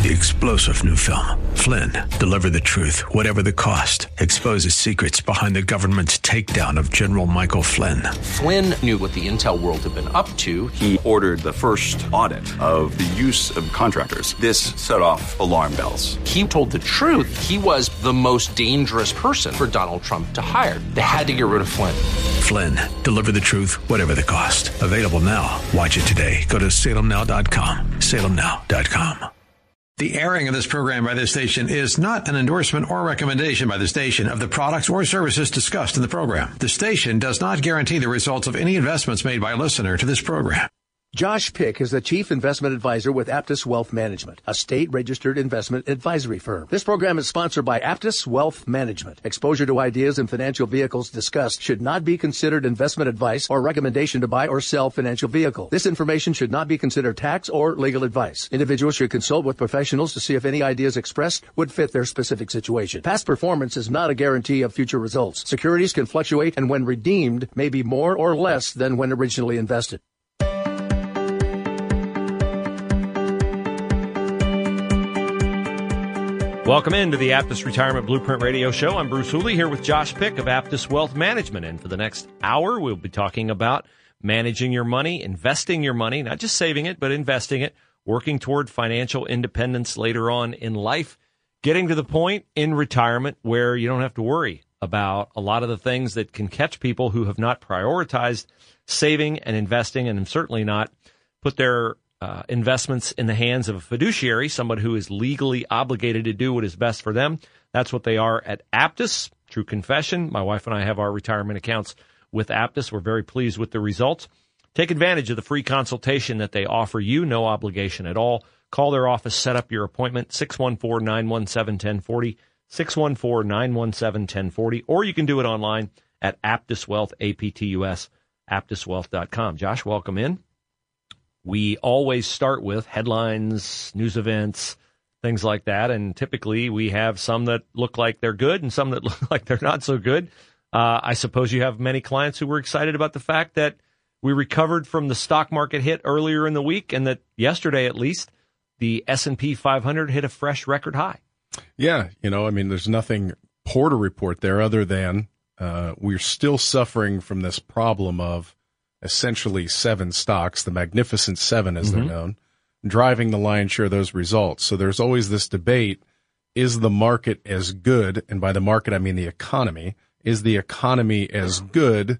The explosive new film, Flynn, deliver the truth, whatever the cost, exposes secrets behind the government's takedown of General Michael Flynn. Flynn knew what the intel world had been up to. He ordered the first audit of the use of contractors. This set off alarm bells. He told the truth. He was the most dangerous person for Donald Trump to hire. They had to get rid of Flynn. Flynn, deliver the truth, whatever the cost. Available now. Watch it today. Go to salemnow.com. salemnow.com. The airing of this program by this station is not an endorsement or recommendation by the station of the products or services discussed in the program. The station does not guarantee the results of any investments made by a listener to this program. Josh Pick is the Chief Investment Advisor with Aptus Wealth Management, a state-registered investment advisory firm. This program is sponsored by Aptus Wealth Management. Exposure to ideas and financial vehicles discussed should not be considered investment advice or recommendation to buy or sell financial vehicle. This information should not be considered tax or legal advice. Individuals should consult with professionals to see if any ideas expressed would fit their specific situation. Past performance is not a guarantee of future results. Securities can fluctuate and when redeemed may be more or less than when originally invested. Welcome into the Aptus Retirement Blueprint Radio Show. I'm Bruce Hooley here with Josh Pick of Aptus Wealth Management. And for the next hour, we'll be talking about managing your money, investing your money, not just saving it, but investing it, working toward financial independence later on in life, getting to the point in retirement where you don't have to worry about a lot of the things that can catch people who have not prioritized saving and investing and certainly not put their investments in the hands of a fiduciary, someone who is legally obligated to do what is best for them. That's what they are at Aptus. True confession. My wife and I have our retirement accounts with Aptus. We're very pleased with the results. Take advantage of the free consultation that they offer you. No obligation at all. Call their office. Set up your appointment. 614-917-1040. 614-917-1040. Or you can do it online at Aptus Wealth, A-P-T-U-S, aptuswealth.com. Josh, welcome in. We always start with headlines, news events, things like that, and typically we have some that look like they're good and some that look like they're not so good. I suppose you have many clients who were excited about the fact that we recovered from the stock market hit earlier in the week and that yesterday at least the S&P 500 hit a fresh record high. Yeah, there's nothing poor to report there other than we're still suffering from this problem of essentially 7 stocks, the Magnificent Seven as they're known, driving the lion's share of those results. So there's always this debate, is the market as good, and by the market I mean the economy, is the economy as good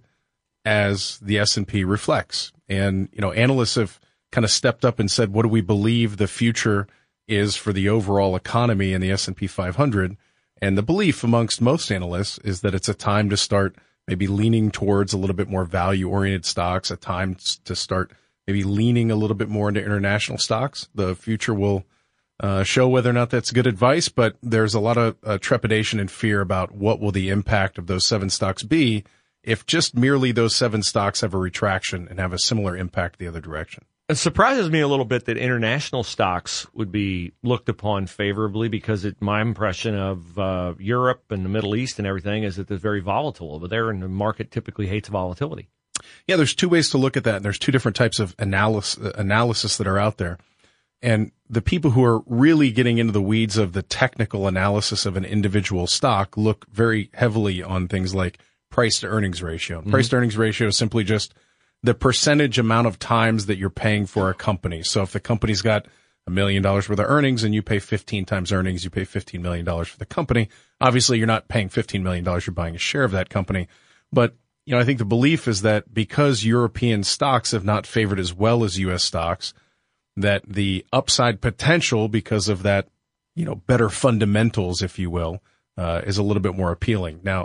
as the S&P reflects? And, analysts have kind of stepped up and said, what do we believe the future is for the overall economy in the S&P 500? And the belief amongst most analysts is that it's a time to start maybe leaning towards a little bit more value-oriented stocks, a time to start maybe leaning a little bit more into international stocks. The future will show whether or not that's good advice, but there's a lot of trepidation and fear about what will the impact of those 7 stocks be if just merely those 7 stocks have a retraction and have a similar impact the other direction. It surprises me a little bit that international stocks would be looked upon favorably because my impression of Europe and the Middle East and everything is that they're very volatile over there, and the market typically hates volatility. Yeah, there's 2 ways to look at that, and there's 2 different types of analysis that are out there. And the people who are really getting into the weeds of the technical analysis of an individual stock look very heavily on things like price-to-earnings ratio. Price-to-earnings ratio is simply just the percentage amount of times that you're paying for a company. So if the company's got $1 million worth of earnings and you pay 15 times earnings, you pay $15 million for the company. Obviously, you're not paying $15 million. You're buying a share of that company. But, I think the belief is that because European stocks have not favored as well as U.S. stocks, that the upside potential because of that, better fundamentals, if you will, is a little bit more appealing. Now,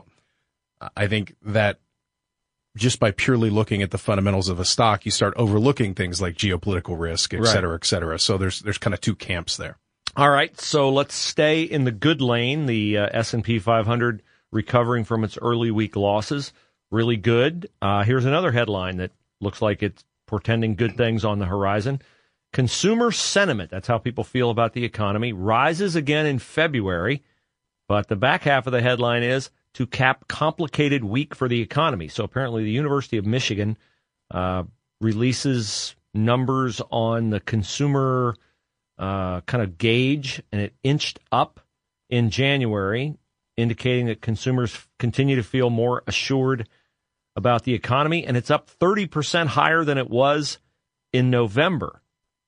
I think that just by purely looking at the fundamentals of a stock, you start overlooking things like geopolitical risk, et cetera, et cetera. So there's kind of 2 camps there. All right, so let's stay in the good lane. The S&P 500 recovering from its early week losses, really good. Here's another headline that looks like it's portending good things on the horizon. Consumer sentiment, that's how people feel about the economy, rises again in February, but the back half of the headline is to cap complicated week for the economy. So apparently the University of Michigan releases numbers on the consumer kind of gauge, and it inched up in January, indicating that consumers continue to feel more assured about the economy, and it's up 30% higher than it was in November.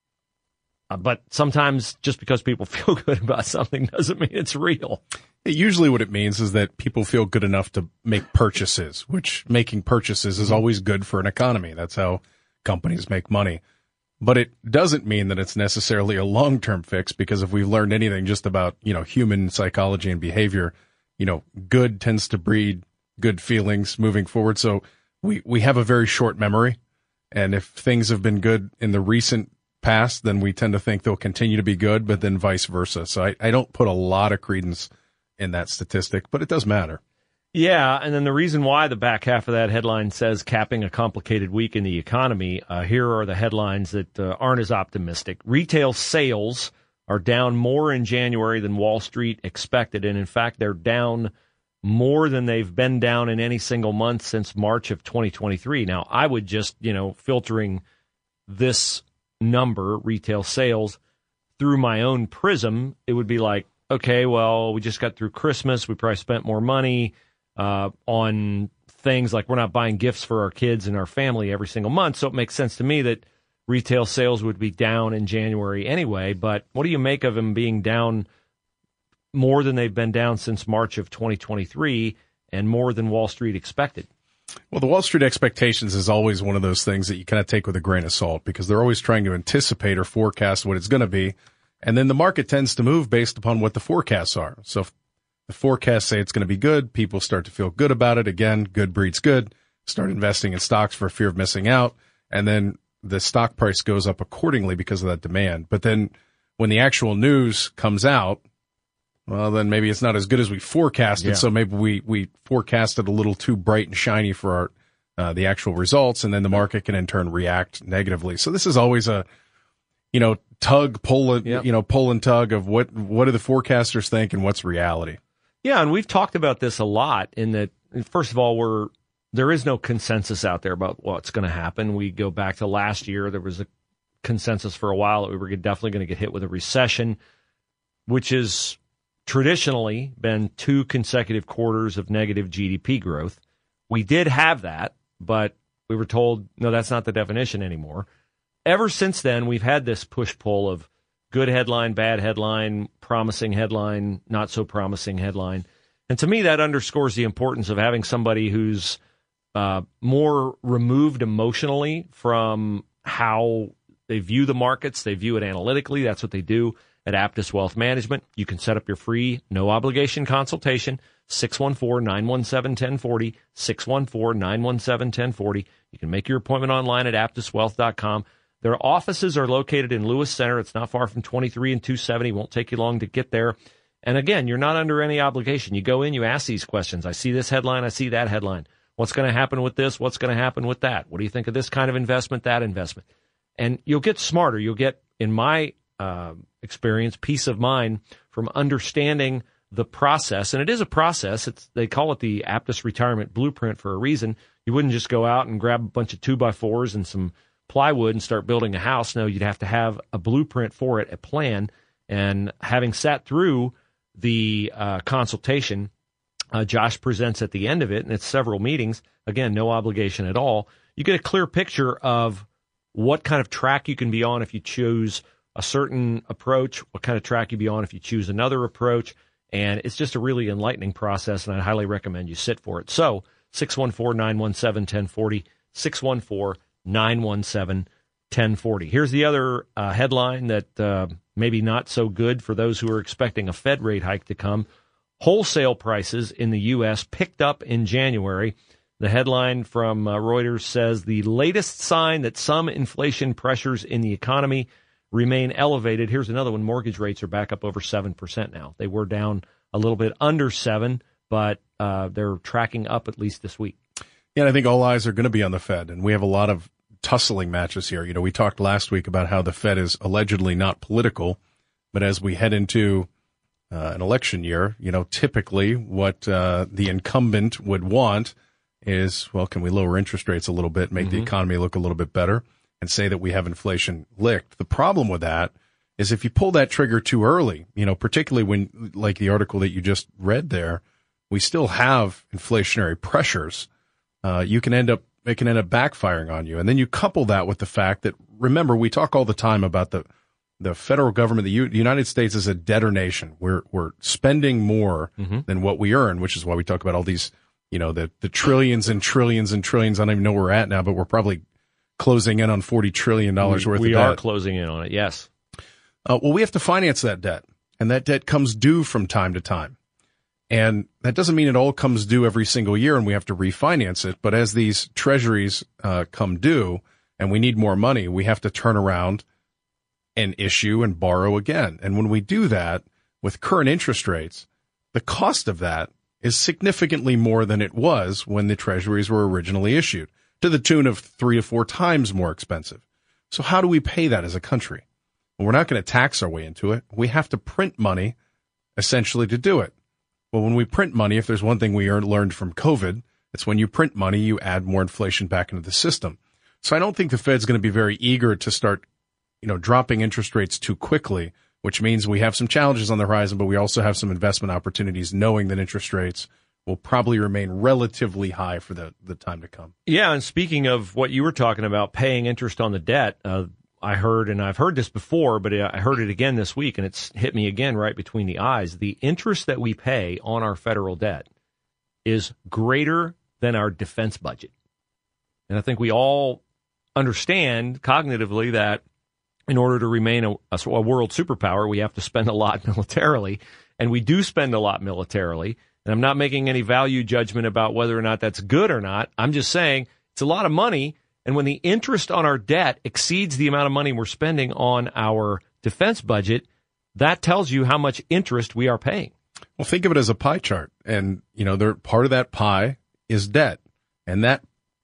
But sometimes just because people feel good about something doesn't mean it's real. Usually what it means is that people feel good enough to make purchases, which making purchases is always good for an economy. That's how companies make money. But it doesn't mean that it's necessarily a long-term fix, because if we've learned anything just about, human psychology and behavior, good tends to breed good feelings moving forward. So we have a very short memory. And if things have been good in the recent past, then we tend to think they'll continue to be good, but then vice versa. So I don't put a lot of credence in that statistic, but it does matter. Yeah, and then the reason why the back half of that headline says capping a complicated week in the economy, here are the headlines that aren't as optimistic. Retail sales are down more in January than Wall Street expected, and in fact, they're down more than they've been down in any single month since March of 2023. Now, I would just, filtering this number, retail sales, through my own prism, it would be like, okay, well, we just got through Christmas. We probably spent more money on things like we're not buying gifts for our kids and our family every single month. So it makes sense to me that retail sales would be down in January anyway. But what do you make of them being down more than they've been down since March of 2023 and more than Wall Street expected? Well, the Wall Street expectations is always one of those things that you kind of take with a grain of salt, because they're always trying to anticipate or forecast what it's going to be. And then the market tends to move based upon what the forecasts are. So if the forecasts say it's going to be good, people start to feel good about it. Again, good breeds good. Start investing in stocks for fear of missing out. And then the stock price goes up accordingly because of that demand. But then when the actual news comes out, well, then maybe it's not as good as we forecasted. Yeah. So maybe we forecasted a little too bright and shiny for our the actual results, and then the market can in turn react negatively. So this is always a pull and tug of what do the forecasters think and what's reality. Yeah, and we've talked about this a lot in that, first of all, there is no consensus out there about what's going to happen. We go back to last year. There was a consensus for a while that we were definitely going to get hit with a recession, which has traditionally been 2 consecutive quarters of negative GDP growth. We did have that, but we were told, no, that's not the definition anymore. Ever since then, we've had this push-pull of good headline, bad headline, promising headline, not so promising headline. And to me, that underscores the importance of having somebody who's more removed emotionally from how they view the markets. They view it analytically. That's what they do at Aptus Wealth Management. You can set up your free, no-obligation consultation, 614-917-1040, 614-917-1040. You can make your appointment online at aptuswealth.com. Their offices are located in Lewis Center. It's not far from 23 and 270. It won't take you long to get there. And again, you're not under any obligation. You go in, you ask these questions. I see this headline. I see that headline. What's going to happen with this? What's going to happen with that? What do you think of this kind of investment, that investment? And you'll get smarter. You'll get, in my experience, peace of mind from understanding the process. And it is a process. They call it the Aptus Retirement Blueprint for a reason. You wouldn't just go out and grab a bunch of 2x4s and some plywood and start building a house. No, you'd have to have a blueprint for it, a plan. And having sat through the consultation, Josh presents at the end of it, and it's several meetings. Again, no obligation at all. You get a clear picture of what kind of track you can be on if you choose a certain approach, what kind of track you'd be on if you choose another approach. And it's just a really enlightening process, and I highly recommend you sit for it. So 614-917-1040, 614-917-1040. Here's the other headline that maybe not so good for those who are expecting a Fed rate hike to come. Wholesale prices in the U.S. picked up in January. The headline from Reuters says the latest sign that some inflation pressures in the economy remain elevated. Here's another one. Mortgage rates are back up over 7% now. They were down a little bit under 7%, but they're tracking up at least this week. Yeah, and I think all eyes are going to be on the Fed, and we have a lot of tussling matches here. You know, we talked last week about how the Fed is allegedly not political, but as we head into an election year, you know, typically what the incumbent would want is, well, can we lower interest rates a little bit, make the economy look a little bit better, and say that we have inflation licked? The problem with that is if you pull that trigger too early, particularly when, like the article that you just read there, we still have inflationary pressures. It can end up backfiring on you. And then you couple that with the fact that, remember, we talk all the time about the federal government. The United States is a debtor nation. We're spending more than what we earn, which is why we talk about all these, the trillions and trillions and trillions. I don't even know where we're at now, but we're probably closing in on $40 trillion worth of debt. We are closing in on it, yes. Well, we have to finance that debt, and that debt comes due from time to time. And that doesn't mean it all comes due every single year and we have to refinance it. But as these treasuries come due and we need more money, we have to turn around and issue and borrow again. And when we do that with current interest rates, the cost of that is significantly more than it was when the treasuries were originally issued, to the tune of 3 to 4 times more expensive. So how do we pay that as a country? Well, we're not going to tax our way into it. We have to print money essentially to do it. Well, when we print money, if there's one thing we learned from COVID, it's when you print money, you add more inflation back into the system. So I don't think the Fed's going to be very eager to start, dropping interest rates too quickly, which means we have some challenges on the horizon, but we also have some investment opportunities, knowing that interest rates will probably remain relatively high for the time to come. Yeah, and speaking of what you were talking about, paying interest on the debt, I heard, and I've heard this before, but I heard it again this week, and it's hit me again right between the eyes. The interest that we pay on our federal debt is greater than our defense budget. And I think we all understand cognitively that in order to remain a world superpower, we have to spend a lot militarily, and we do spend a lot militarily. And I'm not making any value judgment about whether or not that's good or not. I'm just saying it's a lot of money. And when the interest on our debt exceeds the amount of money we're spending on our defense budget, that tells you how much interest we are paying. Well, think of it as a pie chart. And, part of that pie is debt. And that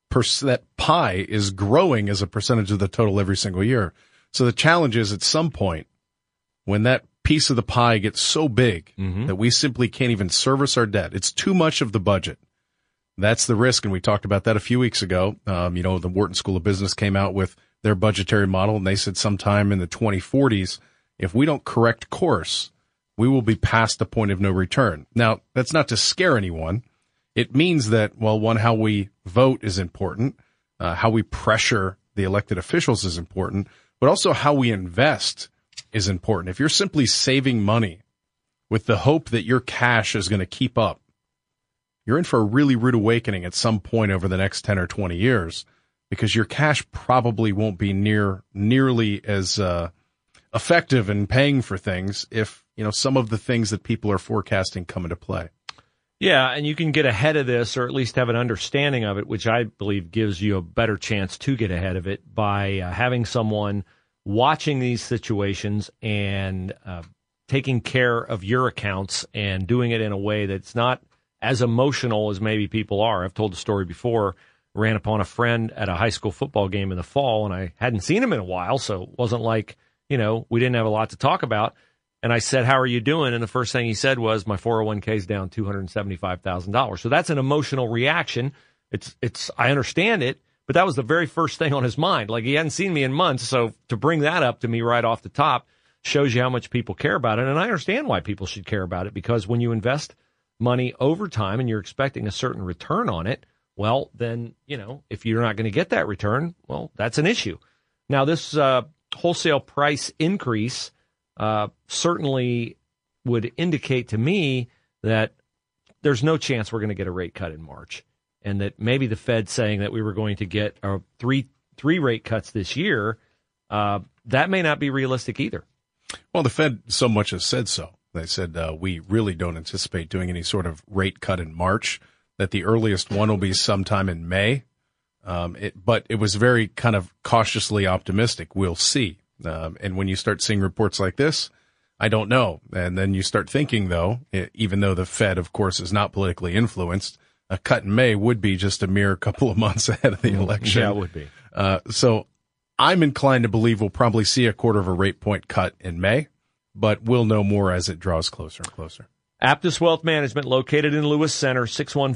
pie is growing as a percentage of the total every single year. So the challenge is at some point when that piece of the pie gets so big that we simply can't even service our debt. It's too much of the budget. That's the risk, and we talked about that a few weeks ago. The Wharton School of Business came out with their budgetary model, and they said sometime in the 2040s, if we don't correct course, we will be past the point of no return. Now, that's not to scare anyone. It means that, how we vote is important, how we pressure the elected officials is important, but also how we invest is important. If you're simply saving money with the hope that your cash is going to keep up, you're in for a really rude awakening at some point over the next 10 or 20 years, because your cash probably won't be nearly as effective in paying for things if, some of the things that people are forecasting come into play. Yeah, and you can get ahead of this, or at least have an understanding of it, which I believe gives you a better chance to get ahead of it by having someone watching these situations and taking care of your accounts and doing it in a way that's not as emotional as maybe people are. I've told the story before. Ran upon a friend at a high school football game in the fall, and I hadn't seen him in a while, so it wasn't like, we didn't have a lot to talk about. And I said, "How are you doing?" And the first thing he said was, "My 401k is down $275,000. So that's an emotional reaction. I understand it, but that was the very first thing on his mind. Like, he hadn't seen me in months, so to bring that up to me right off the top shows you how much people care about it. And I understand why people should care about it, because when you invest money over time and you're expecting a certain return on it, well, then, if you're not going to get that return, well, that's an issue. Now, this wholesale price increase certainly would indicate to me that there's no chance we're going to get a rate cut in March, and that maybe the Fed saying that we were going to get three rate cuts this year, that may not be realistic either. Well, the Fed so much has said so. They said, we really don't anticipate doing any sort of rate cut in March, that the earliest one will be sometime in May. But it was very kind of cautiously optimistic. We'll see. And when you start seeing reports like this, I don't know. And then you start thinking, though, even though the Fed, of course, is not politically influenced, a cut in May would be just a mere couple of months ahead of the election. Yeah, it would be. So I'm inclined to believe we'll probably see a 0.25 rate point cut in May, but we'll know more as it draws closer and closer. Aptus Wealth Management, located in Lewis Center,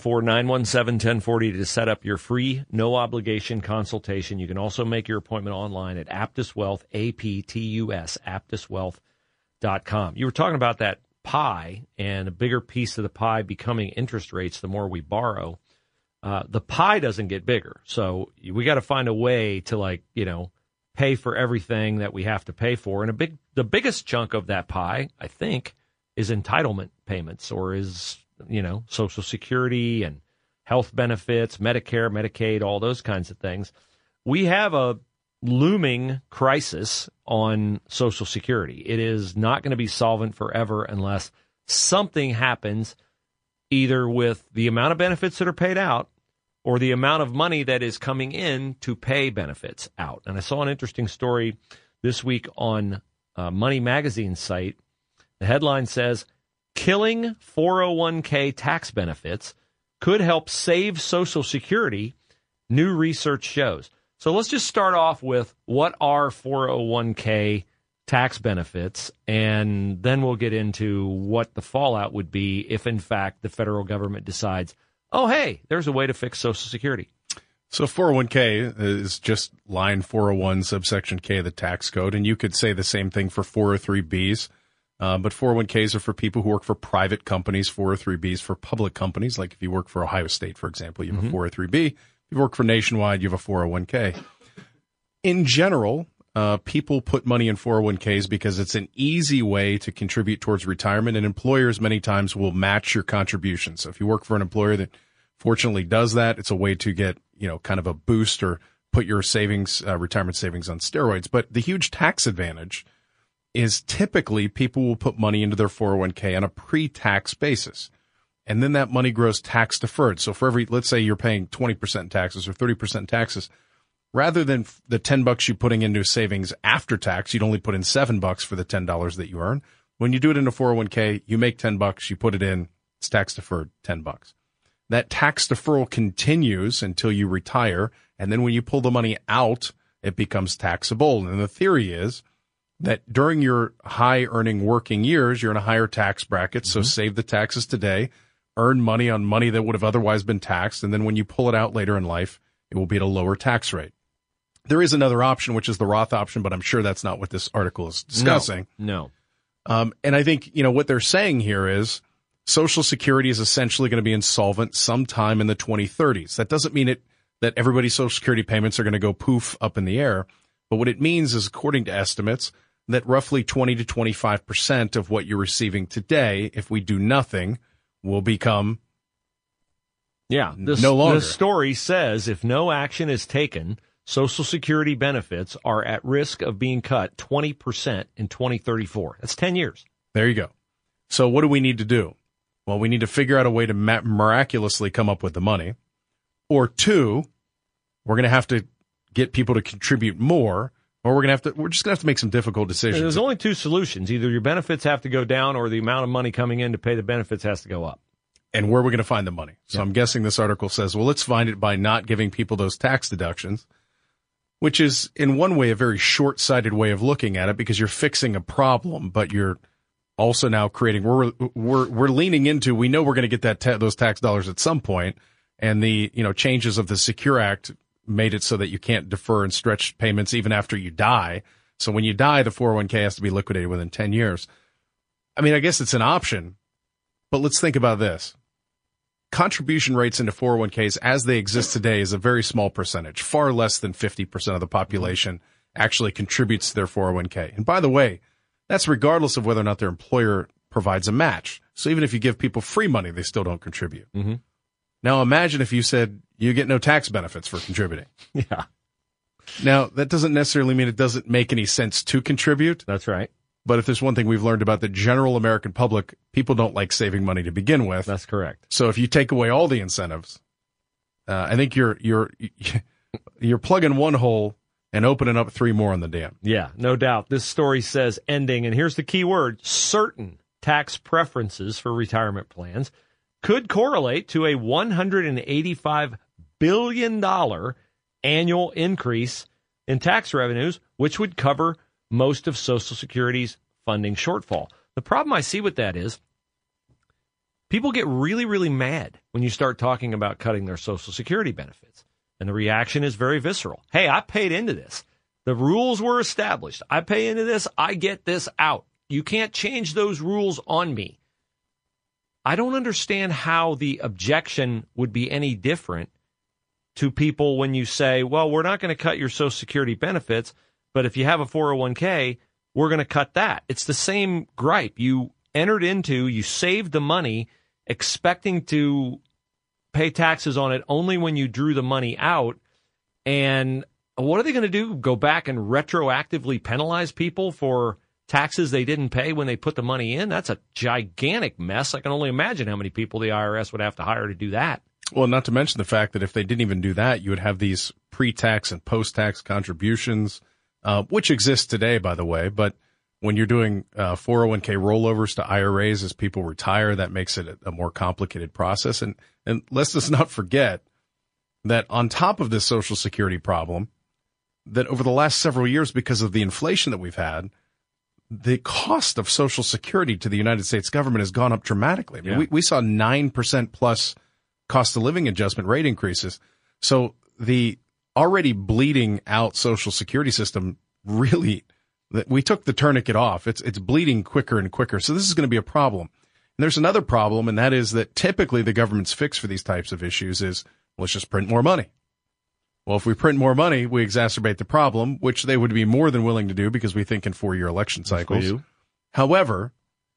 614-917-1040 to set up your free, no-obligation consultation. You can also make your appointment online at Aptus Wealth, A-P-T-U-S, aptuswealth.com. You were talking about that pie and a bigger piece of the pie becoming interest rates the more we borrow. The pie doesn't get bigger, so we got to find a way to, pay for everything that we have to pay for. And the biggest chunk of that pie, I think, is entitlement payments, or is, Social Security and health benefits, Medicare, Medicaid, all those kinds of things. We have a looming crisis on Social Security. It is not going to be solvent forever unless something happens either with the amount of benefits that are paid out or the amount of money that is coming in to pay benefits out. And I saw an interesting story this week on Money Magazine's site. The headline says, killing 401k tax benefits could help save Social Security, new research shows. So let's just start off with what are 401k tax benefits, and then we'll get into what the fallout would be if, in fact, the federal government decides, oh, hey, there's a way to fix Social Security. So 401k is just line 401 subsection K of the tax code, and you could say the same thing for 403Bs. But 401ks are for people who work for private companies, 403Bs for public companies. Like if you work for Ohio State, for example, you have a 403B. If you work for Nationwide, you have a 401k. In general, people put money in 401ks because it's an easy way to contribute towards retirement, and employers many times will match your contributions. So if you work for an employer that fortunately does that, it's a way to get, kind of a boost or put your savings, retirement savings on steroids. But the huge tax advantage is typically people will put money into their 401k on a pre-tax basis. And then that money grows tax deferred. So for let's say you're paying 20% in taxes or 30% in taxes, rather than the $10 you're putting into savings after tax, you'd only put in $7 for the $10 that you earn. When you do it in a 401k, you make $10, you put it in, it's tax deferred, $10. That tax deferral continues until you retire. And then when you pull the money out, it becomes taxable. And the theory is that during your high-earning working years, you're in a higher tax bracket, so save the taxes today, earn money on money that would have otherwise been taxed, and then when you pull it out later in life, it will be at a lower tax rate. There is another option, which is the Roth option, but I'm sure that's not what this article is discussing. No. And I think, what they're saying here is Social Security is essentially going to be insolvent sometime in the 2030s. That doesn't mean that everybody's Social Security payments are going to go poof up in the air, but what it means is, according to estimates, that roughly 20 to 25% of what you're receiving today, if we do nothing, will become no longer. The story says if no action is taken, Social Security benefits are at risk of being cut 20% in 2034. That's 10 years. There you go. So what do we need to do? Well, we need to figure out a way to miraculously come up with the money. Or two, we're going to have to get people to contribute more. Or we're just going to have to make some difficult decisions. There's only two solutions. Either your benefits have to go down or the amount of money coming in to pay the benefits has to go up. And where are we going to find the money? So I'm guessing this article says, well, let's find it by not giving people those tax deductions, which is in one way a very short-sighted way of looking at it because you're fixing a problem, but you're also now creating, we're leaning into, we know we're going to get those tax dollars at some point, and the, changes of the Secure Act made it so that you can't defer and stretch payments even after you die. So when you die, the 401k has to be liquidated within 10 years. I mean, I guess it's an option, but let's think about this. Contribution rates into 401ks as they exist today is a very small percentage. Far less than 50% of the population actually contributes to their 401k. And by the way, that's regardless of whether or not their employer provides a match. So even if you give people free money, they still don't contribute. Mm-hmm. Now imagine if you said you get no tax benefits for contributing. Yeah. Now, that doesn't necessarily mean it doesn't make any sense to contribute. That's right. But if there's one thing we've learned about the general American public, people don't like saving money to begin with. That's correct. So if you take away all the incentives, I think you're plugging one hole and opening up three more on the dam. Yeah, no doubt. This story says ending, and here's the key word, certain tax preferences for retirement plans could correlate to a $185 billion annual increase in tax revenues, which would cover most of Social Security's funding shortfall. The problem I see with that is People get really, really mad when you start talking about cutting their Social Security benefits. And the reaction is very visceral. Hey, I paid into this. The rules were established. I pay into this. I get this out. You can't change those rules on me. I don't understand how the objection would be any different to people when you say, well, we're not going to cut your Social Security benefits, but if you have a 401k, we're going to cut that. It's the same gripe. You saved the money expecting to pay taxes on it only when you drew the money out. And what are they going to do? Go back and retroactively penalize people for taxes they didn't pay when they put the money in? That's a gigantic mess. I can only imagine how many people the IRS would have to hire to do that. Well, not to mention the fact that if they didn't even do that, you would have these pre-tax and post-tax contributions, which exist today, by the way. But when you're doing 401k rollovers to IRAs as people retire, that makes it a more complicated process. And let's just not forget that on top of this Social Security problem, that over the last several years, because of the inflation that we've had, the cost of Social Security to the United States government has gone up dramatically. I mean, we saw 9% plus cost of living adjustment rate increases. So the already bleeding out Social Security system really, we took the tourniquet off. It's bleeding quicker and quicker. So this is going to be a problem. And there's another problem, and that is that typically the government's fix for these types of issues is, let's just print more money. Well, if we print more money, we exacerbate the problem, which they would be more than willing to do because we think in 4-year election cycles. However,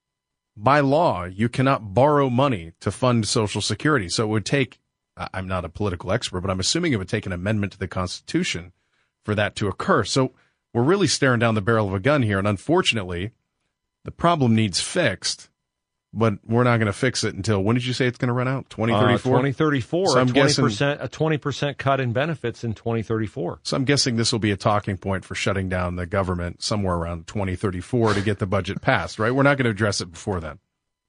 by law, you cannot borrow money to fund Social Security. So it would take, I'm not a political expert, but I'm assuming it would take an amendment to the Constitution for that to occur. So we're really staring down the barrel of a gun here. And unfortunately, the problem needs fixed, but we're not going to fix it until, when did you say it's going to run out? 2034? 2034. So I'm guessing a 20% cut in benefits in 2034. So I'm guessing this will be a talking point for shutting down the government somewhere around 2034 to get the budget passed, right? We're not going to address it before then.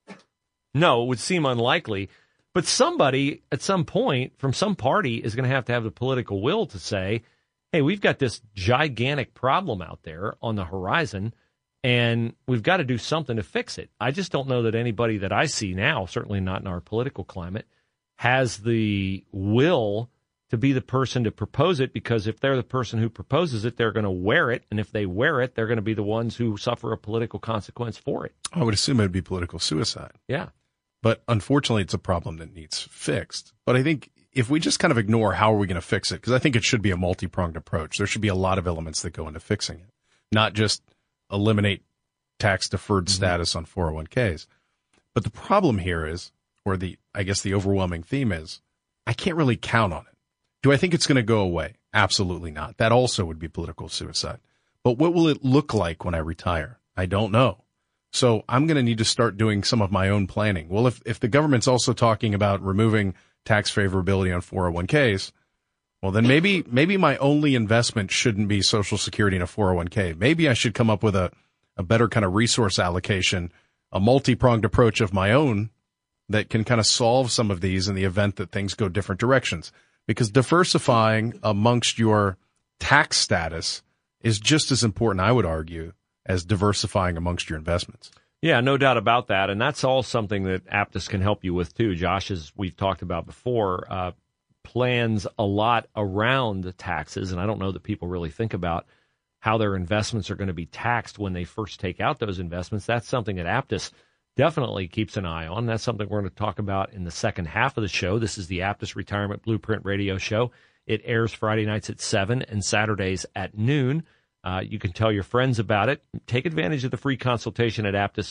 No, it would seem unlikely. But somebody at some point from some party is going to have the political will to say, hey, we've got this gigantic problem out there on the horizon, and we've got to do something to fix it. I just don't know that anybody that I see now, certainly not in our political climate, has the will to be the person to propose it, because if they're the person who proposes it, they're going to wear it. And if they wear it, they're going to be the ones who suffer a political consequence for it. I would assume it would be political suicide. Yeah. But unfortunately, it's a problem that needs fixed. But I think if we just kind of ignore how are we going to fix it, because I think it should be a multi-pronged approach. There should be a lot of elements that go into fixing it, not just eliminate tax-deferred status on 401ks. But the problem here is, or I guess the overwhelming theme is, I can't really count on it. Do I think it's going to go away? Absolutely not. That also would be political suicide. But what will it look like when I retire? I don't know. So I'm going to need to start doing some of my own planning. Well, if the government's also talking about removing tax favorability on 401ks, well, then maybe my only investment shouldn't be Social Security in a 401k. Maybe I should come up with a better kind of resource allocation, a multi-pronged approach of my own that can kind of solve some of these in the event that things go different directions. Because diversifying amongst your tax status is just as important, I would argue, as diversifying amongst your investments. Yeah, no doubt about that. And that's all something that Aptus can help you with, too. Josh, as we've talked about before, plans a lot around the taxes. And I don't know that people really think about how their investments are going to be taxed when they first take out those investments. That's something that Aptus definitely keeps an eye on. That's something we're going to talk about in the second half of the show. This is the Aptus Retirement Blueprint Radio Show. It airs Friday nights at 7 and Saturdays at noon. You can tell your friends about it. Take advantage of the free consultation at Aptus,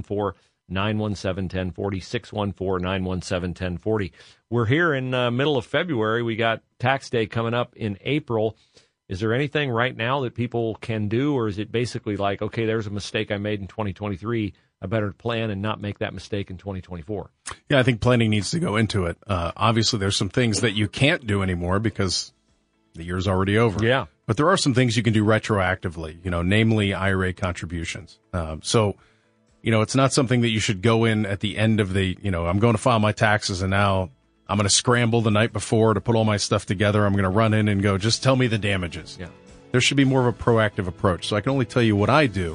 614-917-1040, 614-917-1040. We're here in the middle of February. We got tax day coming up in April. Is there anything right now that people can do, or is it basically like, okay, there's a mistake I made in 2023, I better plan and not make that mistake in 2024? Yeah, I think planning needs to go into it. Obviously, there's some things that you can't do anymore because the year's already over. Yeah. But there are some things you can do retroactively, namely IRA contributions. So, it's not something that you should go in at the end of the, I'm going to file my taxes and now I'm going to scramble the night before to put all my stuff together. I'm going to run in and go, just tell me the damages. Yeah. There should be more of a proactive approach. So I can only tell you what I do.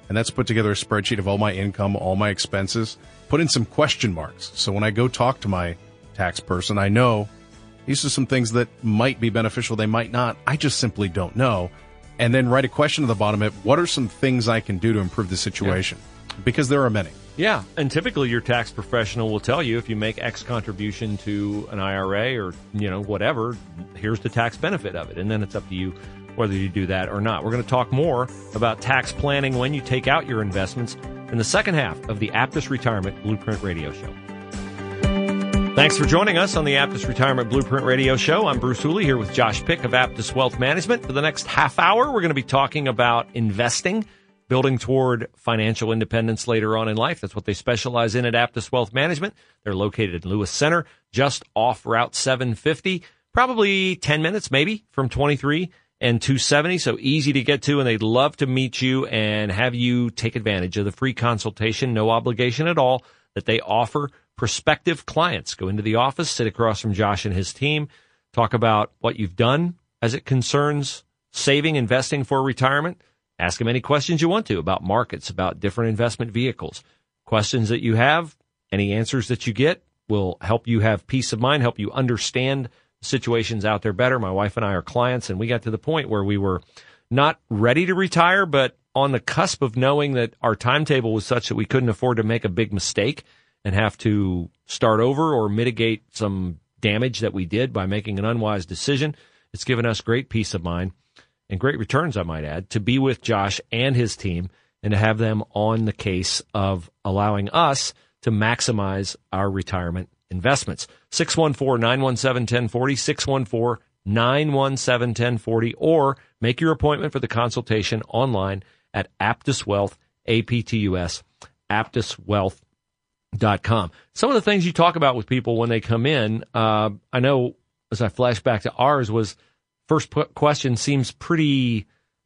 and that's put together a spreadsheet of all my income, all my expenses, put in some question marks. So when I go talk to my tax person, I know these are some things that might be beneficial, they might not. I just simply don't know. And then write a question at the bottom of it. What are some things I can do to improve the situation? Yeah. Because there are many. Yeah, and typically your tax professional will tell you if you make X contribution to an IRA or, whatever, here's the tax benefit of it. And then it's up to you whether you do that or not. We're going to talk more about tax planning when you take out your investments in the second half of the Aptus Retirement Blueprint Radio Show. Thanks for joining us on the Aptus Retirement Blueprint Radio Show. I'm Bruce Hooley here with Josh Pick of Aptus Wealth Management. For the next half hour, we're going to be talking about investing, building toward financial independence later on in life. That's what they specialize in at Aptus Wealth Management. They're located in Lewis Center, just off Route 750, probably 10 minutes maybe from 23 and 270, so easy to get to, and they'd love to meet you and have you take advantage of the free consultation, no obligation at all, that they offer prospective clients. Go into the office, sit across from Josh and his team, talk about what you've done as it concerns saving, investing for retirement. Ask them any questions you want to about markets, about different investment vehicles. Questions that you have, any answers that you get will help you have peace of mind, help you understand the situations out there better. My wife and I are clients, and we got to the point where we were not ready to retire, but on the cusp of knowing that our timetable was such that we couldn't afford to make a big mistake and have to start over or mitigate some damage that we did by making an unwise decision. It's given us great peace of mind and great returns, I might add, to be with Josh and his team and to have them on the case of allowing us to maximize our retirement investments. 614-917-1040, 614-917-1040, or make your appointment for the consultation online at Aptus Wealth, APTUS, AptusWealth.com. Some of the things you talk about with people when they come in, I know as I flash back to ours was first question seems pretty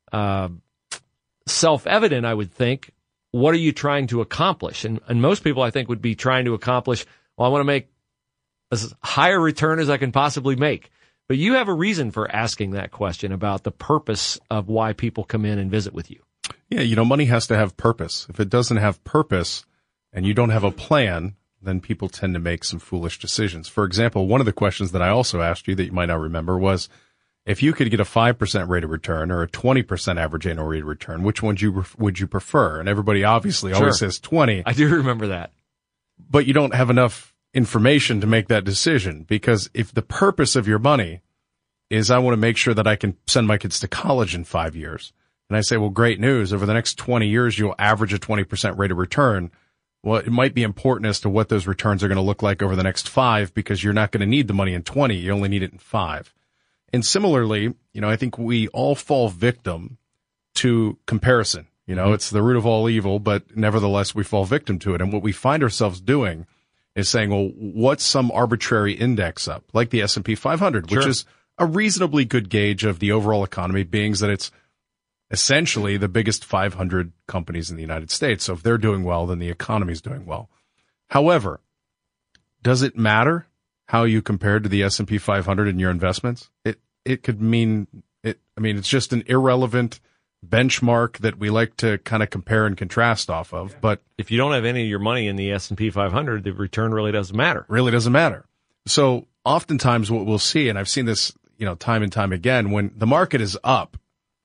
self-evident, I would think. What are you trying to accomplish? And most people, I think, would be trying to accomplish, well, I want to make as high a return as I can possibly make. But you have a reason for asking that question about the purpose of why people come in and visit with you. Yeah, money has to have purpose. If it doesn't have purpose and you don't have a plan, then people tend to make some foolish decisions. For example, one of the questions that I also asked you that you might not remember was, if you could get a 5% rate of return or a 20% average annual rate of return, which one would you prefer? And everybody obviously always says 20. I do remember that. But you don't have enough information to make that decision, because if the purpose of your money is I want to make sure that I can send my kids to college in 5 years, and I say, well, great news, over the next 20 years, you'll average a 20% rate of return. Well, it might be important as to what those returns are going to look like over the next 5, because you're not going to need the money in 20. You only need it in 5. And similarly, I think we all fall victim to comparison. It's the root of all evil, but nevertheless, we fall victim to it. And what we find ourselves doing is saying, well, what's some arbitrary index up, like the S&P 500, which is a reasonably good gauge of the overall economy, being that it's essentially the biggest 500 companies in the United States. So if they're doing well, then the economy's doing well. However, does it matter how you compare to the S&P 500 in your investments? It could mean it. I mean, it's just an irrelevant benchmark that we like to kind of compare and contrast off of. But if you don't have any of your money in the S&P 500, the return really doesn't matter. Really doesn't matter. So oftentimes what we'll see, and I've seen this, time and time again, when the market is up,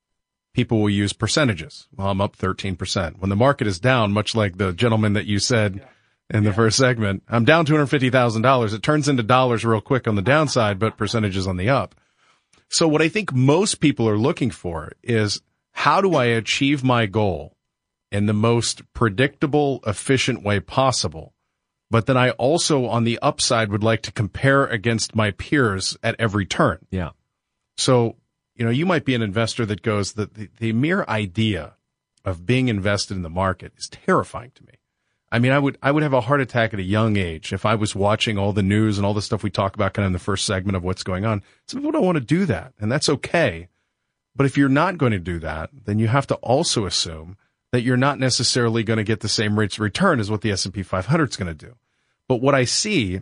people will use percentages. Well, I'm up 13%. When the market is down, much like the gentleman that you said in the first segment, I'm down $250,000. It turns into dollars real quick on the downside, but percentages on the up. So what I think most people are looking for is, how do I achieve my goal in the most predictable, efficient way possible? But then I also, on the upside, would like to compare against my peers at every turn. Yeah. So, you might be an investor that goes, the mere idea of being invested in the market is terrifying to me. I mean, I would have a heart attack at a young age if I was watching all the news and all the stuff we talk about kind of in the first segment of what's going on. Some people don't want to do that, and that's okay. But if you're not going to do that, then you have to also assume that you're not necessarily going to get the same rates of return as what the S&P 500 is going to do. But what I see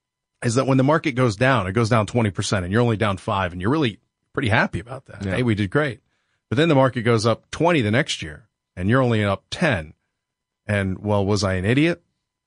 is that when the market goes down, it goes down 20%, and you're only down 5%, and you're really pretty happy about that. Yeah. Hey, we did great. But then the market goes up 20 the next year, and you're only up 10. And, well, was I an idiot?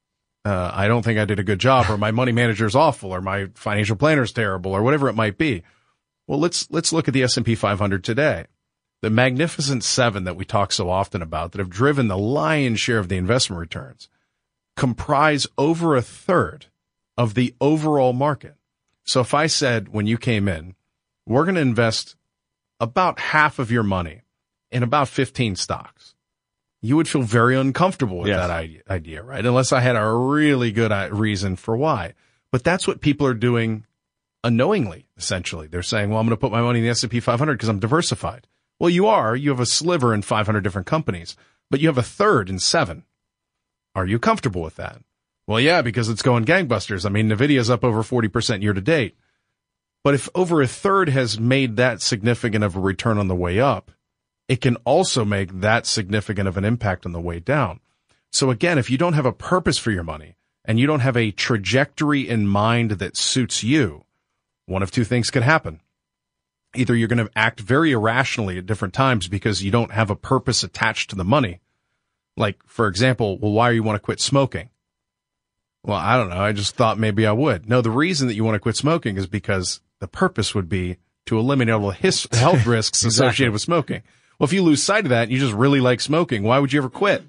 I don't think I did a good job, or my money manager's awful, or my financial planner's terrible, or whatever it might be. Well, let's look at the S&P 500 today. The Magnificent Seven that we talk so often about, that have driven the lion's share of the investment returns, comprise over a third of the overall market. So if I said, when you came in, we're going to invest about half of your money in about 15 stocks, you would feel very uncomfortable with that idea, right? Unless I had a really good reason for why. But that's what people are doing unknowingly, essentially. They're saying, well, I'm going to put my money in the S&P 500 because I'm diversified. Well, you are. You have a sliver in 500 different companies, but you have a third in 7. Are you comfortable with that? Well, yeah, because it's going gangbusters. I mean, NVIDIA's up over 40% year to date. But if over a third has made that significant of a return on the way up, it can also make that significant of an impact on the way down. So again, if you don't have a purpose for your money and you don't have a trajectory in mind that suits you, one of two things could happen. Either you're going to act very irrationally at different times because you don't have a purpose attached to the money. Like, for example, well, why do you want to quit smoking? Well, I don't know. I just thought maybe I would. No, the reason that you want to quit smoking is because the purpose would be to eliminate all the health risks associated with smoking. Well, if you lose sight of that and you just really like smoking, why would you ever quit?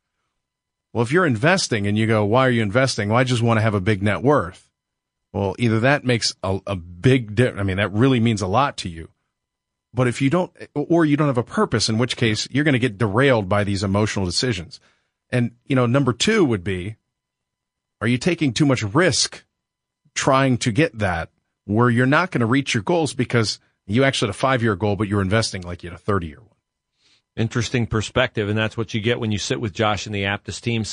Well, if you're investing and you go, why are you investing? Well, I just want to have a big net worth. Well, either that makes a big difference. I mean, that really means a lot to you. But if you don't, or you don't have a purpose, in which case you're going to get derailed by these emotional decisions. And, number 2 would be, are you taking too much risk trying to get that where you're not going to reach your goals because you actually had a 5-year goal, but you're investing like you had a 30-year one? Interesting perspective, and that's what you get when you sit with Josh and the Aptus team.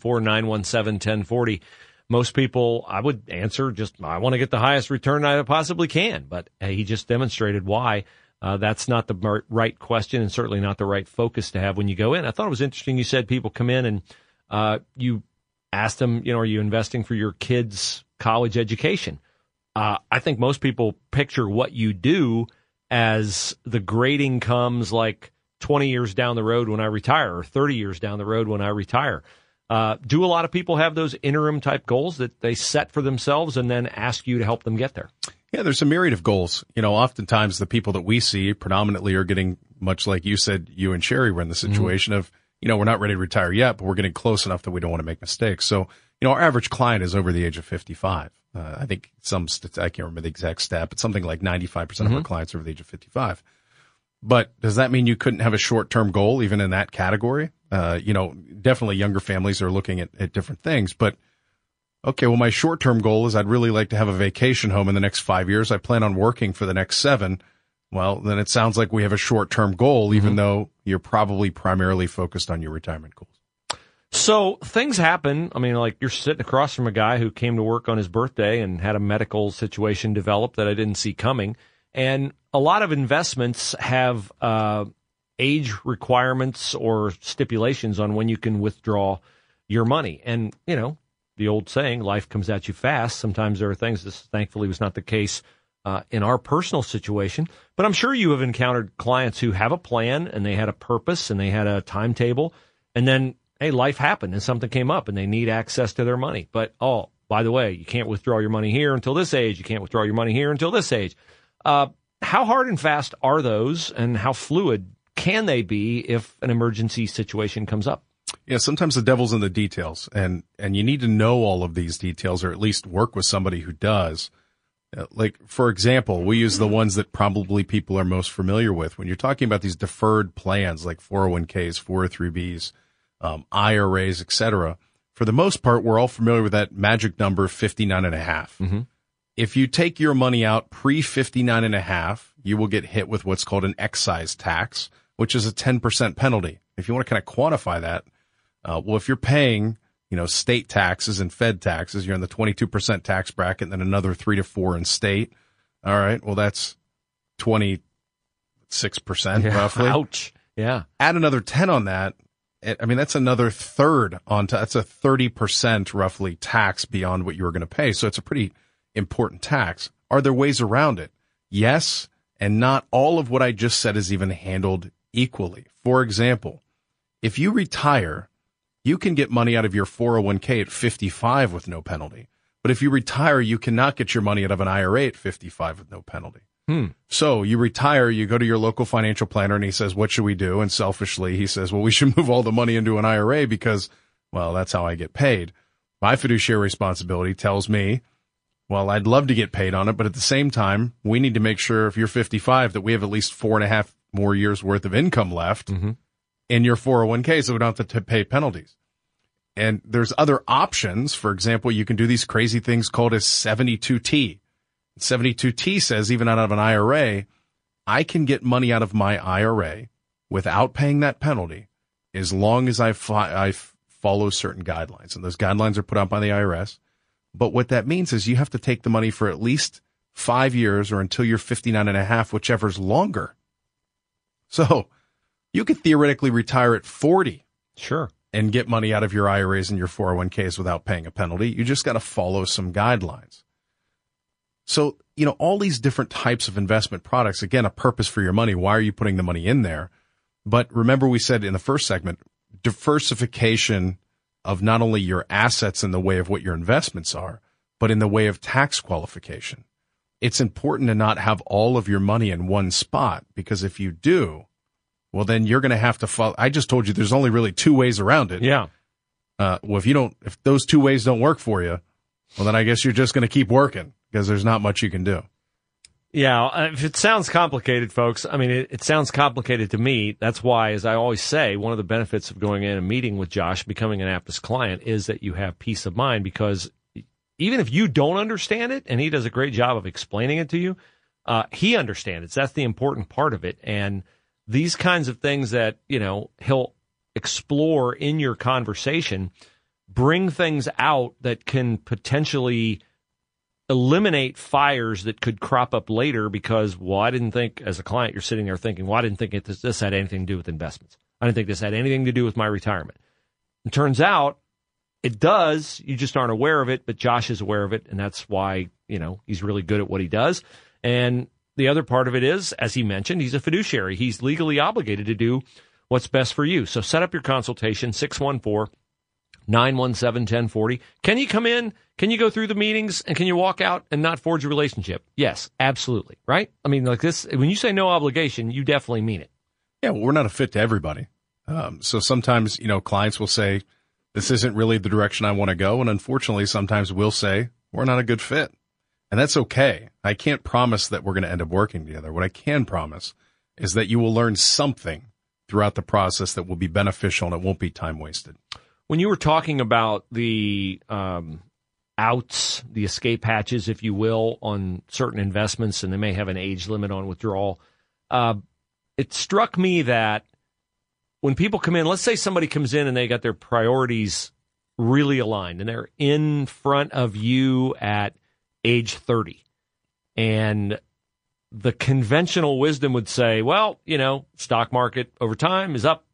614-917-1040. Most people, I would answer I want to get the highest return I possibly can, but he just demonstrated why that's not the right question and certainly not the right focus to have when you go in. I thought it was interesting you said people come in and you asked them, are you investing for your kids' college education? I think most people picture what you do as the grading comes like 20 years down the road when I retire or 30 years down the road when I retire. Do a lot of people have those interim type goals that they set for themselves and then ask you to help them get there? Yeah, there's a myriad of goals. Oftentimes the people that we see predominantly are getting, much like you said, you and Sherry were in the situation of, we're not ready to retire yet, but we're getting close enough that we don't want to make mistakes. So, our average client is over the age of 55. I think I can't remember the exact stat, but something like 95% of our clients are over the age of 55. But does that mean you couldn't have a short-term goal even in that category? Definitely younger families are looking at different things, but okay, well, my short-term goal is I'd really like to have a vacation home in the next 5 years. I plan on working for the next 7. Well, then it sounds like we have a short-term goal, even though you're probably primarily focused on your retirement goals. So things happen. I mean, like you're sitting across from a guy who came to work on his birthday and had a medical situation develop that I didn't see coming. And a lot of investments have age requirements or stipulations on when you can withdraw your money. And, the old saying, life comes at you fast. Sometimes there are things. This thankfully was not the case in our personal situation. But I'm sure you have encountered clients who have a plan and they had a purpose and they had a timetable. And then, hey, life happened and something came up and they need access to their money. But, by the way, you can't withdraw your money here until this age. You can't withdraw your money here until this age. How hard and fast are those and how fluid can they be if an emergency situation comes up? Yeah, sometimes the devil's in the details, and you need to know all of these details or at least work with somebody who does. Like, for example, we use the ones that probably people are most familiar with. When you're talking about these deferred plans like 401ks, 403bs, IRAs, etc., for the most part, we're all familiar with that magic number 59.5. If you take your money out pre-59.5, you will get hit with what's called an excise tax, which is a 10% penalty. If you want to kind of quantify that, if you're paying, state taxes and Fed taxes, you're in the 22% tax bracket, and then another 3 to 4 in state. All right, well, that's 26% roughly. Ouch. Yeah. Add another 10 on that. I mean, that's another third that's a 30% roughly tax beyond what you were going to pay. So it's a pretty important tax. Are there ways around it? Yes, and not all of what I just said is even handled equally. For example, If you retire, you can get money out of your 401k at 55 with no penalty. But if you retire, you cannot get your money out of an IRA at 55 with no penalty. So you retire, you go to your local financial planner, and he says, what should we do? And selfishly, he says, well, we should move all the money into an IRA because, well, that's how I get paid. My fiduciary responsibility tells me, well, I'd love to get paid on it, but at the same time, we need to make sure if you're 55 that we have at least 4.5 more years worth of income left in your 401k so we don't have to pay penalties. And there's other options. For example, you can do these crazy things called a 72T. 72T says even out of an IRA, I can get money out of my IRA without paying that penalty as long as I follow certain guidelines. And those guidelines are put out by the IRS. But what that means is you have to take the money for at least 5 years or until you're 59 and a half, whichever's longer. So you could theoretically retire at 40. Sure. And get money out of your IRAs and your 401ks without paying a penalty. You just got to follow some guidelines. So, all these different types of investment products, again, a purpose for your money. Why are you putting the money in there? But remember we said in the first segment, diversification of not only your assets in the way of what your investments are, but in the way of tax qualification. It's important to not have all of your money in one spot, because if you do, well, then you're going to have to follow. I just told you there's only really two ways around it. Yeah. Well, if those two ways don't work for you, well, then I guess you're just going to keep working because there's not much you can do. Yeah. If it sounds complicated, folks, I mean, it sounds complicated to me. That's why, as I always say, one of the benefits of going in and meeting with Josh, becoming an Aptus client, is that you have peace of mind, because even if you don't understand it, and he does a great job of explaining it to you, he understands it. That's the important part of it. And these kinds of things that, he'll explore in your conversation bring things out that can potentially eliminate fires that could crop up later because, well, I didn't think, as a client, you're sitting there thinking, well, I didn't think this had anything to do with investments. I didn't think this had anything to do with my retirement. It turns out it does. You just aren't aware of it, but Josh is aware of it, and that's why, he's really good at what he does. And the other part of it is, as he mentioned, he's a fiduciary. He's legally obligated to do what's best for you. So set up your consultation, 614-917-1040. Can you come in? Can you go through the meetings? And can you walk out and not forge a relationship? Yes, absolutely. Right? I mean, like this, when you say no obligation, you definitely mean it. Yeah, well, we're not a fit to everybody. So sometimes, clients will say, this isn't really the direction I want to go. And unfortunately, sometimes we'll say, we're not a good fit. And that's okay. I can't promise that we're going to end up working together. What I can promise is that you will learn something throughout the process that will be beneficial and it won't be time wasted. When you were talking about the outs, the escape hatches, if you will, on certain investments, and they may have an age limit on withdrawal, it struck me that when people come in, let's say somebody comes in and they got their priorities really aligned and they're in front of you at age 30. And the conventional wisdom would say, well, stock market over time is up,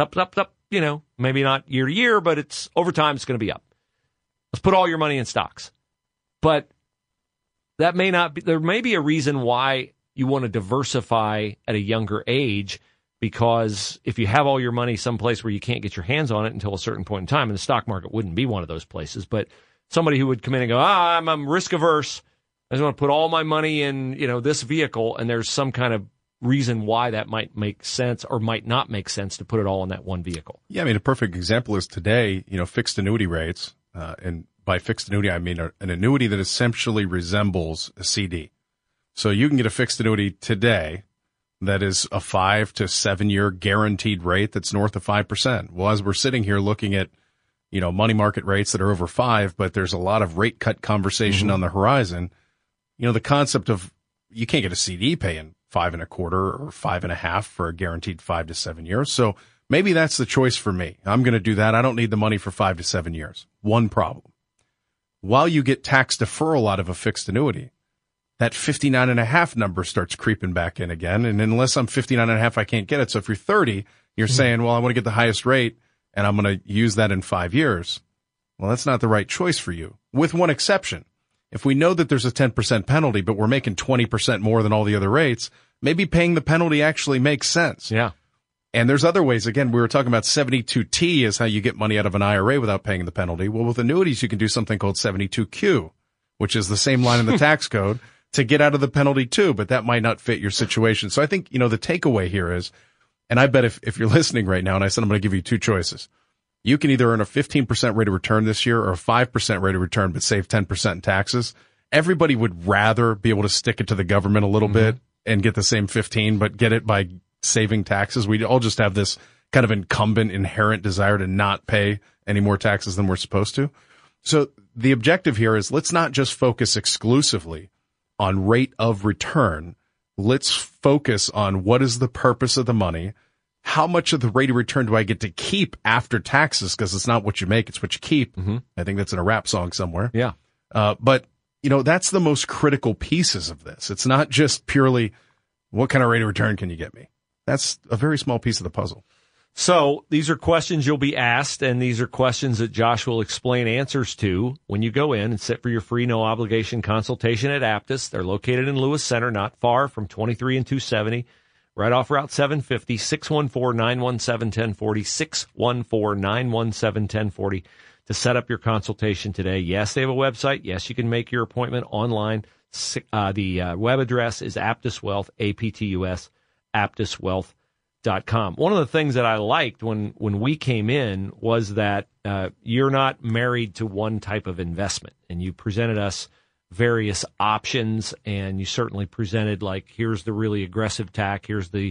maybe not year to year, but it's over time, it's going to be up. Let's put all your money in stocks. But that may not be, there may be a reason why you want to diversify at a younger age, because if you have all your money someplace where you can't get your hands on it until a certain point in time, and the stock market wouldn't be one of those places, but somebody who would come in and go, I'm risk averse. I just want to put all my money in, this vehicle, and there's some kind of reason why that might make sense or might not make sense to put it all in that one vehicle. Yeah, I mean, a perfect example is today, fixed annuity rates. And by fixed annuity, I mean an annuity that essentially resembles a CD. So you can get a fixed annuity today that is a 5 to 7 year guaranteed rate that's north of 5%. Well, as we're sitting here looking at money market rates that are over 5, but there's a lot of rate cut conversation on the horizon. The concept of you can't get a CD paying 5.25 or 5.5 for a guaranteed 5 to 7 years. So maybe that's the choice for me. I'm going to do that. I don't need the money for 5 to 7 years. One problem. While you get tax deferral out of a fixed annuity, that 59.5 number starts creeping back in again. And unless I'm 59.5, I can't get it. So if you're 30, you're saying, well, I want to get the highest rate, and I'm going to use that in 5 years. Well, that's not the right choice for you, with one exception. If we know that there's a 10% penalty, but we're making 20% more than all the other rates, maybe paying the penalty actually makes sense. Yeah. And there's other ways. Again, we were talking about 72T is how you get money out of an IRA without paying the penalty. Well, with annuities, you can do something called 72Q, which is the same line in the tax code to get out of the penalty too, but that might not fit your situation. So I think, the takeaway here is, and I bet if you're listening right now, and I said I'm going to give you two choices, you can either earn a 15% rate of return this year or a 5% rate of return, but save 10% in taxes. Everybody would rather be able to stick it to the government a little bit and get the same 15, but get it by saving taxes. We all just have this kind of incumbent, inherent desire to not pay any more taxes than we're supposed to. So the objective here is let's not just focus exclusively on rate of return. Let's focus on what is the purpose of the money. How much of the rate of return do I get to keep after taxes? Because it's not what you make, it's what you keep. I think that's in a rap song somewhere. Yeah. But, that's the most critical pieces of this. It's not just purely what kind of rate of return can you get me? That's a very small piece of the puzzle. So these are questions you'll be asked, and these are questions that Josh will explain answers to when you go in and sit for your free, no-obligation consultation at Aptus. They're located in Lewis Center, not far from 23 and 270. Right off Route 750, 614-917-1040, 614-917-1040 to set up your consultation today. Yes, they have a website. Yes, you can make your appointment online. The web address is Aptus Wealth, A-P-T-U-S, AptusWealth.com. One of the things that I liked when we came in was that you're not married to one type of investment, and you presented us various options, and you certainly presented here's the really aggressive tack, here's the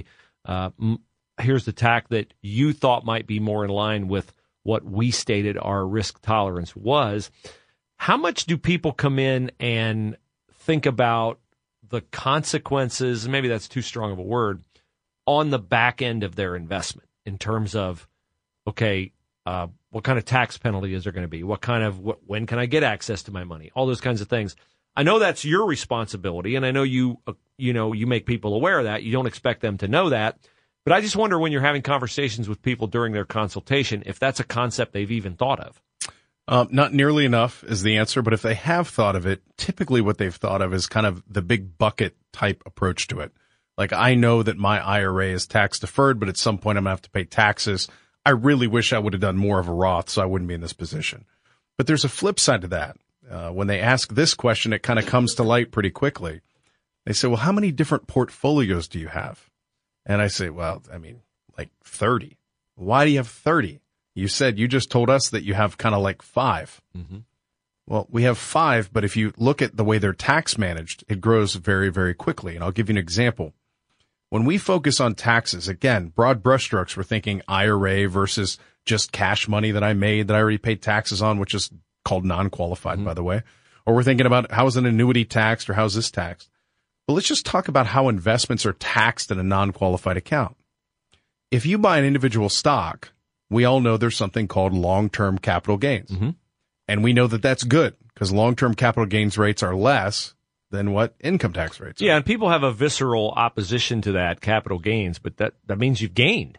tack that you thought might be more in line with what we stated our risk tolerance was. How much do people come in and think about the consequences, maybe that's too strong of a word, on the back end of their investment in terms of, okay, what kind of tax penalty is there going to be? When can I get access to my money? All those kinds of things. I know that's your responsibility, and I know you make people aware of that. You don't expect them to know that. But I just wonder when you're having conversations with people during their consultation, if that's a concept they've even thought of. Not nearly enough is the answer, but if they have thought of it, typically what they've thought of is kind of the big bucket type approach to it. I know that my IRA is tax deferred, but at some point I'm going to have to pay taxes. I really wish I would have done more of a Roth so I wouldn't be in this position. But there's a flip side to that. When they ask this question, it kind of comes to light pretty quickly. They say, well, how many different portfolios do you have? And I say, 30. Why do you have 30? You just told us that you have kind of 5. Mm-hmm. Well, we have 5, but if you look at the way they're tax managed, it grows very, very quickly. And I'll give you an example. When we focus on taxes, again, broad brushstrokes, we're thinking IRA versus just cash money that I made that I already paid taxes on, which is called non-qualified, by the way. Or we're thinking about how is an annuity taxed or how is this taxed? But let's just talk about how investments are taxed in a non-qualified account. If you buy an individual stock, we all know there's something called long-term capital gains. Mm-hmm. And we know that that's good because long-term capital gains rates are less than what income tax rates are. Yeah, and people have a visceral opposition to that, capital gains, but that means you've gained.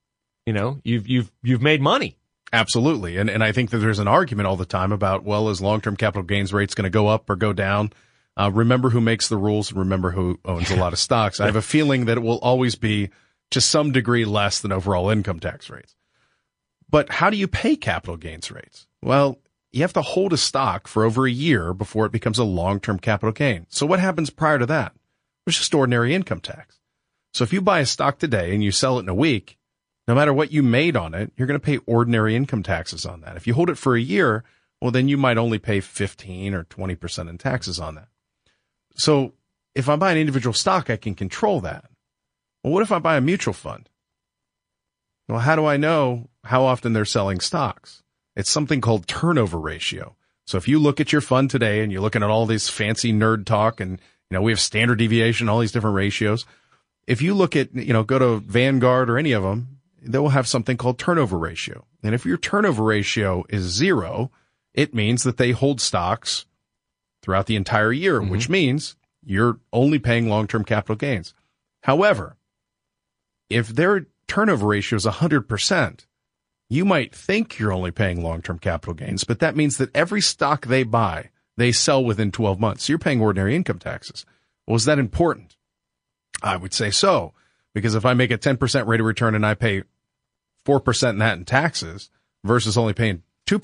You've made money. Absolutely. And I think that there's an argument all the time about, well, is long-term capital gains rates going to go up or go down? Remember who makes the rules and remember who owns a lot of stocks. I have a feeling that it will always be to some degree less than overall income tax rates. But how do you pay capital gains rates? Well, you have to hold a stock for over a year before it becomes a long-term capital gain. So what happens prior to that? It's just ordinary income tax. So if you buy a stock today and you sell it in a week, no matter what you made on it, you're going to pay ordinary income taxes on that. If you hold it for a year, well, then you might only pay 15 or 20% in taxes on that. So if I buy an individual stock, I can control that. Well, what if I buy a mutual fund? Well, how do I know how often they're selling stocks? It's something called turnover ratio. So if you look at your fund today and you're looking at all this fancy nerd talk and, we have standard deviation, all these different ratios. If you look at, go to Vanguard or any of them, they will have something called turnover ratio. And if your turnover ratio is 0, it means that they hold stocks throughout the entire year, which means you're only paying long-term capital gains. However, if their turnover ratio is 100%, you might think you're only paying long-term capital gains, but that means that every stock they buy, they sell within 12 months. So you're paying ordinary income taxes. Well, is that important? I would say so. Because if I make a 10% rate of return and I pay 4% in that in taxes versus only paying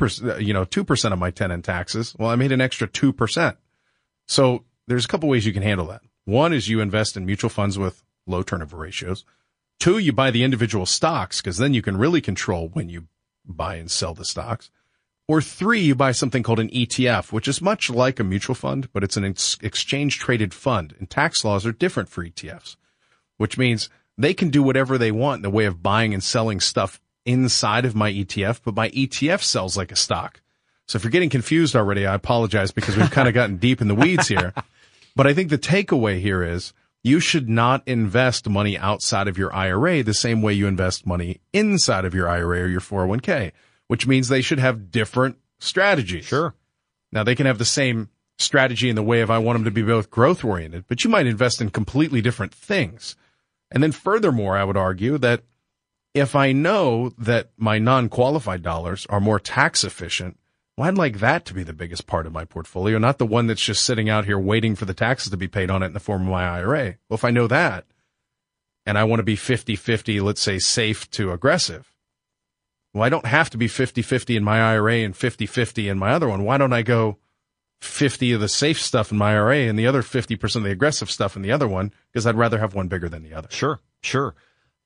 2% of my 10 in taxes, well, I made an extra 2%. So there's a couple ways you can handle that. One is you invest in mutual funds with low turnover ratios. 2, you buy the individual stocks, because then you can really control when you buy and sell the stocks. Or 3, you buy something called an ETF, which is much like a mutual fund, but it's an exchange-traded fund. And tax laws are different for ETFs, which means they can do whatever they want in the way of buying and selling stuff inside of my ETF, but my ETF sells like a stock. So if you're getting confused already, I apologize because we've kind of gotten deep in the weeds here. But I think the takeaway here is you should not invest money outside of your IRA the same way you invest money inside of your IRA or your 401k, which means they should have different strategies. Sure. Now, they can have the same strategy in the way of I want them to be both growth-oriented, but you might invest in completely different things. And then furthermore, I would argue that if I know that my non-qualified dollars are more tax efficient, well, I'd like that to be the biggest part of my portfolio, not the one that's just sitting out here waiting for the taxes to be paid on it in the form of my IRA. Well, if I know that and I want to be 50-50, let's say safe to aggressive, well, I don't have to be 50-50 in my IRA and 50-50 in my other one. Why don't I go 50 of the safe stuff in my IRA and the other 50% of the aggressive stuff in the other one? Because I'd rather have one bigger than the other. Sure.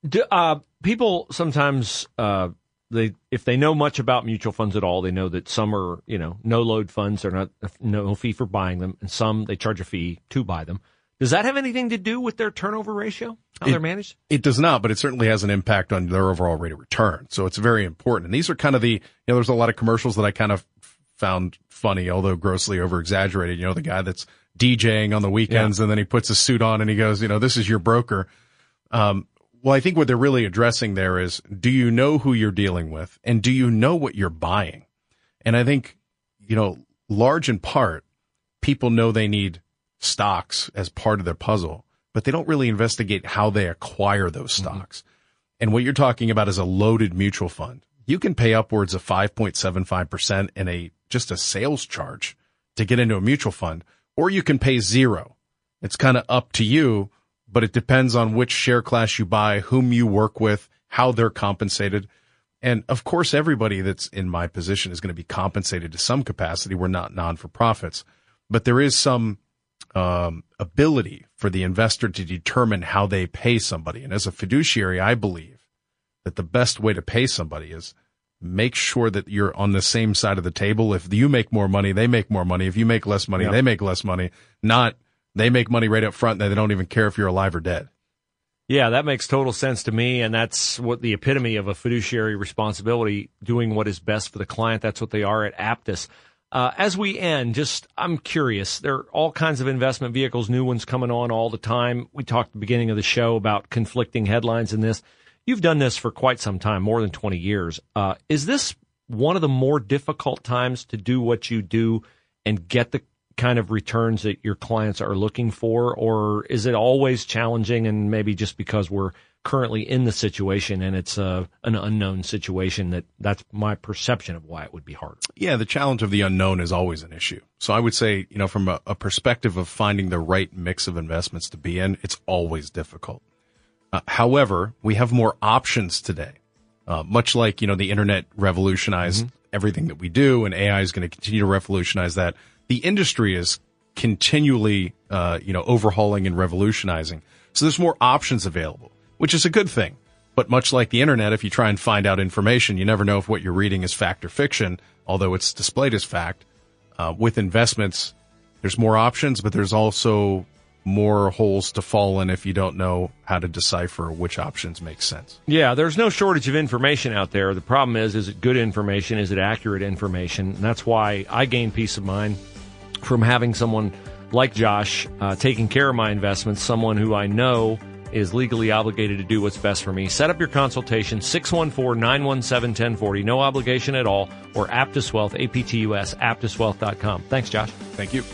People sometimes, if they know much about mutual funds at all, they know that some are, no load funds, they're not, no fee for buying them, and some they charge a fee to buy them. Does that have anything to do with their turnover ratio, how they're managed? It does not, but it certainly has an impact on their overall rate of return. So it's very important. And these are kind of there's a lot of commercials that I kind of found funny, although grossly over-exaggerated. The guy that's DJing on the weekends and then he puts a suit on and he goes, this is your broker. Well, I think what they're really addressing there is, do you know who you're dealing with and do you know what you're buying? And I think, large in part, people know they need stocks as part of their puzzle, but they don't really investigate how they acquire those stocks. Mm-hmm. And what you're talking about is a loaded mutual fund. You can pay upwards of 5.75% in just a sales charge to get into a mutual fund, or you can pay 0. It's kind of up to you, but it depends on which share class you buy, whom you work with, how they're compensated. And of course, everybody that's in my position is going to be compensated to some capacity. We're not non-for-profits, but there is some ability for the investor to determine how they pay somebody. And as a fiduciary, I believe that the best way to pay somebody is make sure that you're on the same side of the table. If you make more money, they make more money. If you make less money, they make less money. Not they make money right up front and they don't even care if you're alive or dead. Yeah, that makes total sense to me, and that's what the epitome of a fiduciary responsibility, doing what is best for the client. That's what they are at Aptus. As we end, I'm curious. There are all kinds of investment vehicles, new ones coming on all the time. We talked at the beginning of the show about conflicting headlines in this. You've done this for quite some time, more than 20 years. Is this one of the more difficult times to do what you do and get the kind of returns that your clients are looking for? Or is it always challenging, and maybe just because we're currently in the situation and it's an unknown situation, that's my perception of why it would be harder? Yeah, the challenge of the unknown is always an issue. So I would say, from a perspective of finding the right mix of investments to be in, it's always difficult. However, we have more options today. Much like, the internet revolutionized everything that we do, and AI is going to continue to revolutionize that. The industry is continually, overhauling and revolutionizing. So there's more options available, which is a good thing. But much like the internet, if you try and find out information, you never know if what you're reading is fact or fiction, although it's displayed as fact. With investments, there's more options, but there's also more holes to fall in if you don't know how to decipher which options make sense. Yeah, there's no shortage of information out there. The problem is it good information? Is it accurate information? And that's why I gain peace of mind from having someone like Josh taking care of my investments, someone who I know is legally obligated to do what's best for me. Set up your consultation, 614-917-1040, no obligation at all, or Aptus Wealth, APTUS, aptuswealth.com. Thanks, Josh. Thank you.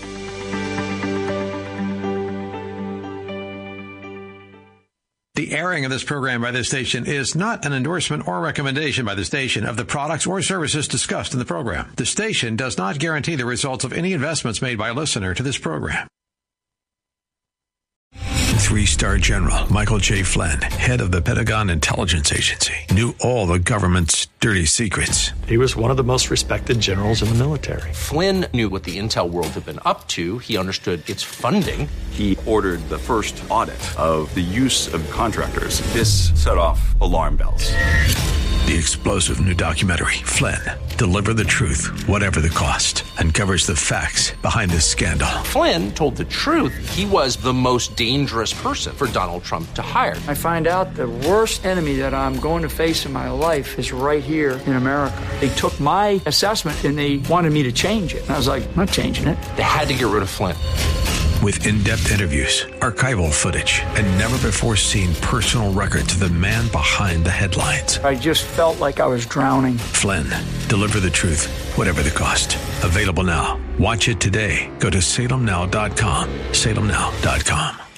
The airing of this program by this station is not an endorsement or recommendation by the station of the products or services discussed in the program. The station does not guarantee the results of any investments made by a listener to this program. 3-star general Michael J. Flynn, head of the Pentagon Intelligence Agency, knew all the government's dirty secrets. He was one of the most respected generals in the military. Flynn knew what the intel world had been up to. He understood its funding. He ordered the first audit of the use of contractors. This set off alarm bells. The explosive new documentary, Flynn, Deliver the Truth, Whatever the Cost, uncovers the facts behind this scandal. Flynn told the truth. He was the most dangerous person for Donald Trump to hire. I find out the worst enemy that I'm going to face in my life is right here in America. They took my assessment and they wanted me to change it. And I was like, I'm not changing it. They had to get rid of Flynn. With in-depth interviews, archival footage, and never-before-seen personal records of the man behind the headlines. I just felt like I was drowning. Flynn, Deliver the Truth, Whatever the Cost. Available now. Watch it today. Go to salemnow.com. salemnow.com.